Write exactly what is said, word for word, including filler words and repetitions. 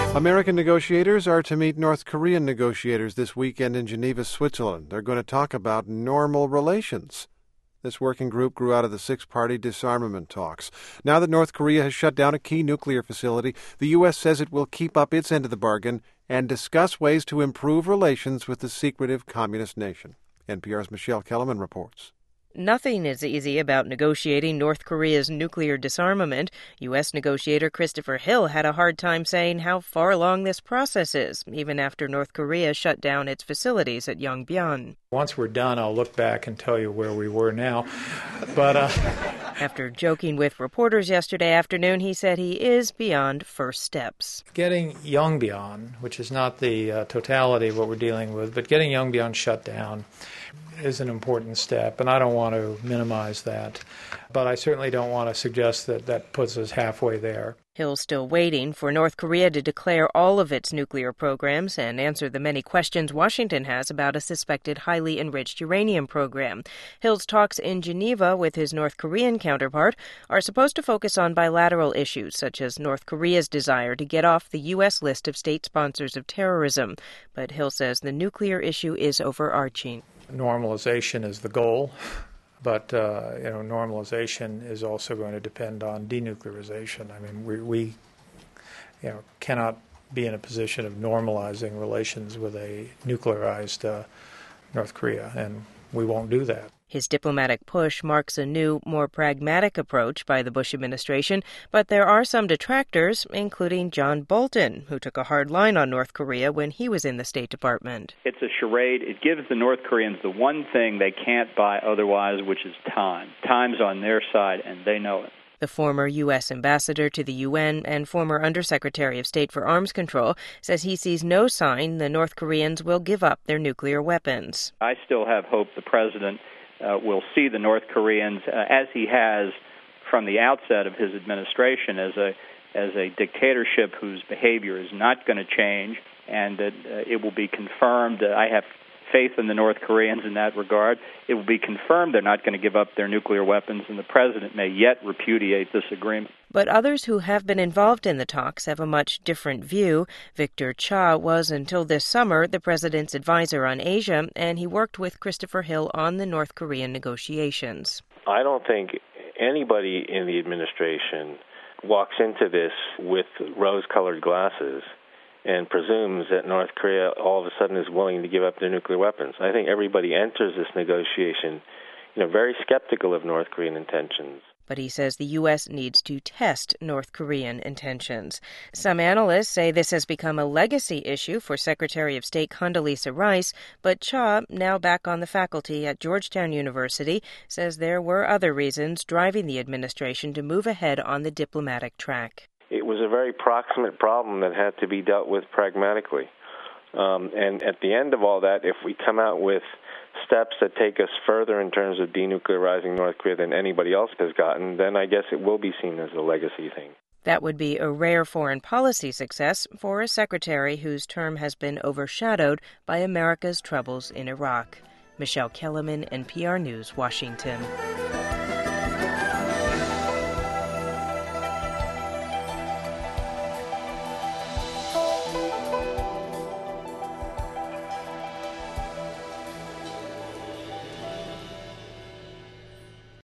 American negotiators are to meet North Korean negotiators this weekend in Geneva, Switzerland. They're going to talk about normal relations. This working group grew out of the six-party disarmament talks. Now that North Korea has shut down a key nuclear facility, the U S says it will keep up its end of the bargain and discuss ways to improve relations with the secretive communist nation. N P R's Michelle Kellerman reports. Nothing is easy about negotiating North Korea's nuclear disarmament. U S negotiator Christopher Hill had a hard time saying how far along this process is, even after North Korea shut down its facilities at Yongbyon. Once we're done, I'll look back and tell you where we were now. But uh... After joking with reporters yesterday afternoon, he said he is beyond first steps. Getting Yongbyon, which is not the uh, totality of what we're dealing with, but getting Yongbyon shut down is an important step, and I don't want to minimize that. But I certainly don't want to suggest that that puts us halfway there. Hill's still waiting for North Korea to declare all of its nuclear programs and answer the many questions Washington has about a suspected highly enriched uranium program. Hill's talks in Geneva with his North Korean counterpart are supposed to focus on bilateral issues, such as North Korea's desire to get off the U S list of state sponsors of terrorism. But Hill says the nuclear issue is overarching. Normalization is the goal, but uh, you know, normalization is also going to depend on denuclearization. I mean, we, we you know, cannot be in a position of normalizing relations with a nuclearized uh, North Korea, and we won't do that. His diplomatic push marks a new, more pragmatic approach by the Bush administration, but there are some detractors, including John Bolton, who took a hard line on North Korea when he was in the State Department. It's a charade. It gives the North Koreans the one thing they can't buy otherwise, which is time. Time's on their side, and they know it. The former U S ambassador to the U N and former Undersecretary of State for Arms Control says he sees no sign the North Koreans will give up their nuclear weapons. I still have hope the president uh, will see the North Koreans, uh, as he has from the outset of his administration, as a as a dictatorship whose behavior is not going to change, and that uh, it will be confirmed. Uh, I have faith in the North Koreans in that regard. It will be confirmed they're not going to give up their nuclear weapons, and the president may yet repudiate this agreement. But others who have been involved in the talks have a much different view. Victor Cha was, until this summer, the president's advisor on Asia, and he worked with Christopher Hill on the North Korean negotiations. I don't think anybody in the administration walks into this with rose-colored glasses and presumes that North Korea all of a sudden is willing to give up their nuclear weapons. I think everybody enters this negotiation, you know, very skeptical of North Korean intentions. But he says the U S needs to test North Korean intentions. Some analysts say this has become a legacy issue for Secretary of State Condoleezza Rice, but Cha, now back on the faculty at Georgetown University, says there were other reasons driving the administration to move ahead on the diplomatic track. It was a very proximate problem that had to be dealt with pragmatically. Um, and at the end of all that, if we come out with steps that take us further in terms of denuclearizing North Korea than anybody else has gotten, then I guess it will be seen as a legacy thing. That would be a rare foreign policy success for a secretary whose term has been overshadowed by America's troubles in Iraq. Michelle Kellerman, N P R News, Washington.